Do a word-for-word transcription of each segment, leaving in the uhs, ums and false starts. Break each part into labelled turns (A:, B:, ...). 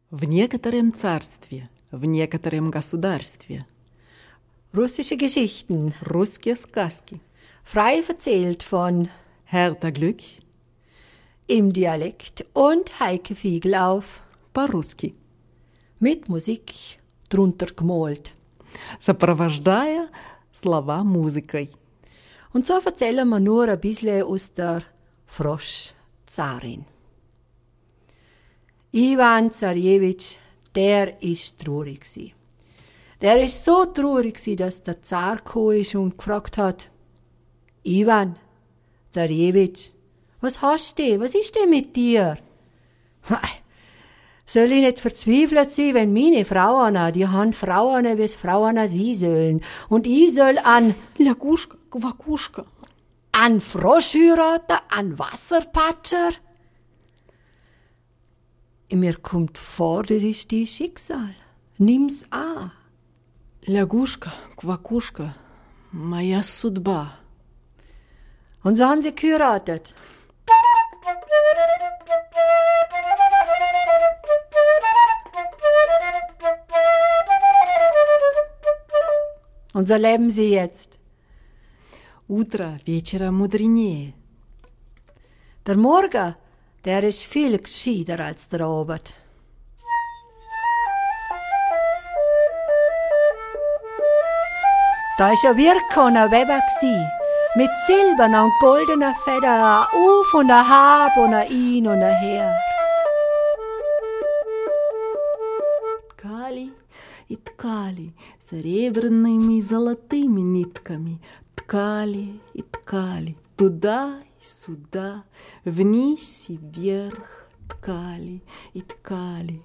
A: В некотором царстве, в некотором государстве.
B: Russische Geschichten.
A: Русские сказки.
B: Frei erzählt von
A: Hertha Glück.
B: Im Dialekt und Heike Fiegelauf.
A: По-русски.
B: Mit Musik drunter gemalt.
A: Сопровождая слова музыкой.
B: Und so erzählen wir nur ein bisschen aus der Frosch-Zarin. Iwan Zarjewitsch, der ist traurig gsi. Der ist so traurig gsi, dass der Zar gekommen ist und gefragt hat: Iwan Zarjewitsch, was hast du? Was ist denn mit dir? Soll ich nicht verzweifelt sein, wenn meine Frauen, die haben Frauen, wie es Frauen sein sollen, und ich soll an
A: Лягушка, квакушка.
B: an Frosch heiraten, an Wasserpatscher? Mir kommt vor, das ist dein Schicksal. Nimm's an.
A: Лягушка, квакушка, моя судьба.
B: Und so haben sie geheiratet. Und so leben sie jetzt.
A: Утро вечера мудренее.
B: Der Morgen, der ist viel gescheiter als der Abend. Da war ein Wirko und ein Weber, mit silbernen und goldenen Federn, auf und ein Hab und ein Ein und ein Her.
A: Ткали и ткали серебряными и золотыми нитками. Ткали и ткали туда и сюда, вниз и вверх. Ткали и ткали.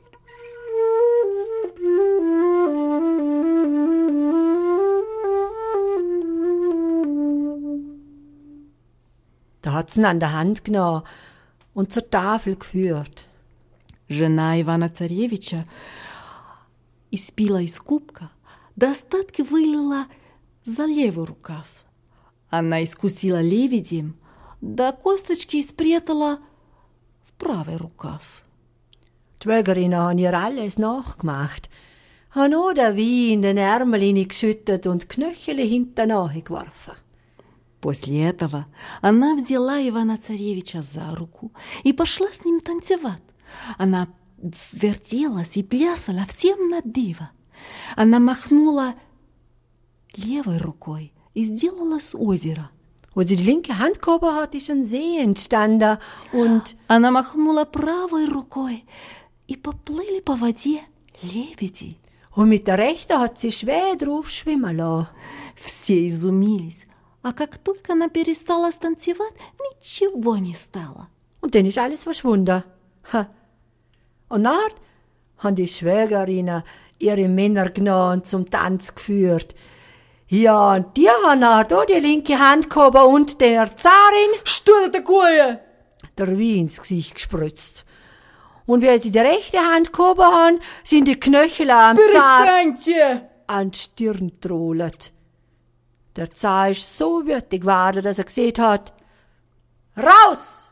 B: Da hat sie ihn an der Hand genommen und zur Tafel geführt.
A: Жена Ивана Царевича испила из кубка, до остатки вылила за левый рукав. Она искусила лебедем, до косточки спрятала в правый рукав.
B: Die Schwägerinnen haben ihr alles nachgemacht, haben auch den Wein in den Ärmel hineingeschüttet und Knöchel hinterher geworfen.
A: После этого она взяла Ивана Царевича за руку и пошла с ним танцевать. Она вертелась и плясала всем на диво. Она махнула левой рукой и сделала с озера.
B: Wo sie die linke Hand gehoben hat, ist ein See entstanden und
A: Она махнула правой рукой и поплыли по воде лебеди.
B: Und mit der rechten hat sie schwer drauf schwimmen lassen.
A: Все изумились. А как только она перестала станцевать, ничего не стало.
B: Und dann ist alles verschwunden. Ha. Und dann haben die Schwägerinnen ihre Männer genommen und zum Tanz geführt. Ja, und die haben dann hier die linke Hand gehoben und der Zarin
A: Что это такое?
B: der Wein ins Gesicht gespritzt. Und wie sie die rechte Hand gehoben haben, sind die Knöchel am Zar
A: Перестаньте!
B: an die Stirn getrollt. Der Zar ist so wütig geworden, dass er gesehen hat: Raus!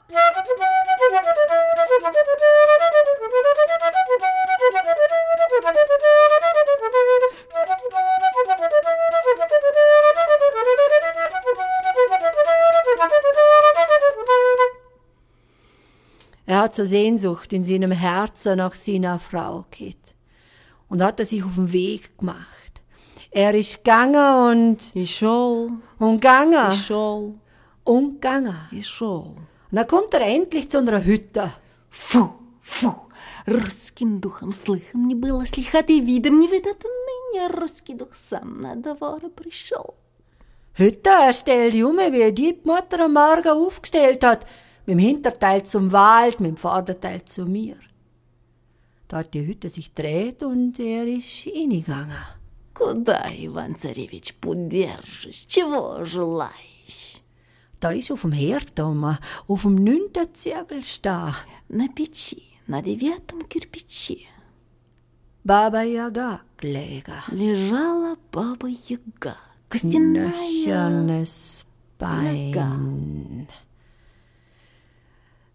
B: Er hat so Sehnsucht in seinem Herzen nach seiner Frau gehabt und hat er sich auf den Weg gemacht. Er ist gegangen und
A: И шел,
B: und gegangen
A: и шел,
B: und gegangen.
A: и шел.
B: Und dann kommt er endlich zu einer Hütte.
A: Фу, фу, русским духом слыхан не было, слыхать и видом не видать, ныне русский дух сам на двор пришел.
B: Hütte, er stellt die um, wie die Mutter am Morgen aufgestellt hat. Mit dem Hinterteil zum Wald, mit dem Vorderteil zu mir. Da hat die Hütte sich gedreht und er ist reingegangen.
A: Куда, Иван Царевич, подержишь? Чего желаешь?
B: Da ist auf dem Herd oben, auf dem neunten Ziegel stehen.
A: На печи, на девятом кирпиче
B: Baba Yaga gelegen.
A: лежала Баба-Яга, костяная.
B: Nöchernes Bein.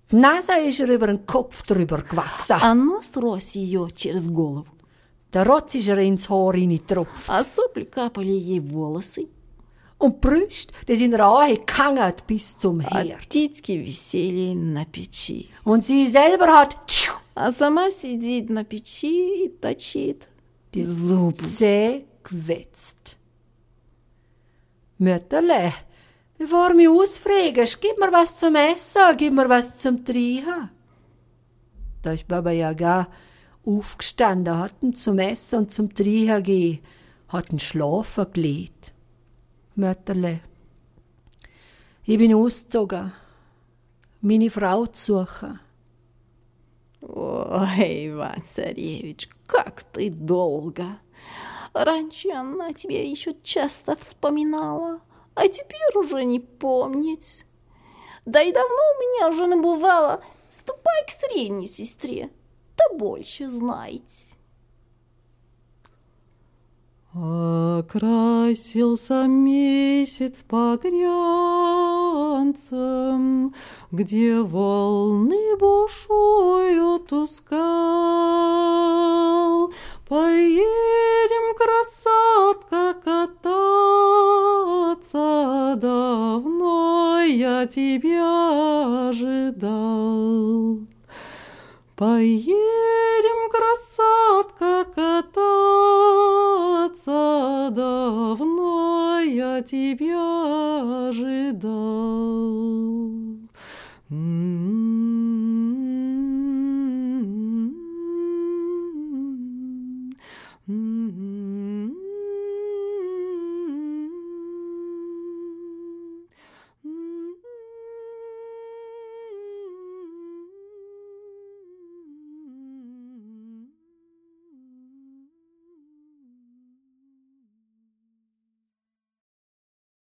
B: Die Nase ist ihr über den Kopf drüber gewachsen.
A: А нос рос ее через голову.
B: Der Rotz ist ihr ins Haar reingetropft.
A: А сопли капали ей в волосы.
B: Und die Brüste, die sind ihr angehangen bis zum
A: А
B: Herd.
A: титьки висели на печи.
B: Und sie selber hat tschiu,
A: А сама сидит на печи и точит
B: die
A: зубы.
B: Zähne gewetzt. Mütterle, bevor du mich ausfragst, gib mir was zum Essen, gib mir was zum Trinken. Da ist Baba Yaga aufgestanden, hat ihn zum Essen und zum Trinken gegeben, hat ihn schlafen gelegt. Mütterle, ich bin ausgezogen, meine Frau zu suchen.
A: Ой, Иван-Царевич, как ты долго! Раньше она тебя еще часто вспоминала, а теперь уже не помнить. Да и давно у меня уже не бывало. Ступай к средней сестре, та больше знает. Окрасился месяц багрянцем, где волны бушуют у скал. Поедем, красотка, кататься, давно я тебя ожидал. Поедем, красотка, кататься, давно я тебя ожидал. Mm-hmm. Mm-hmm.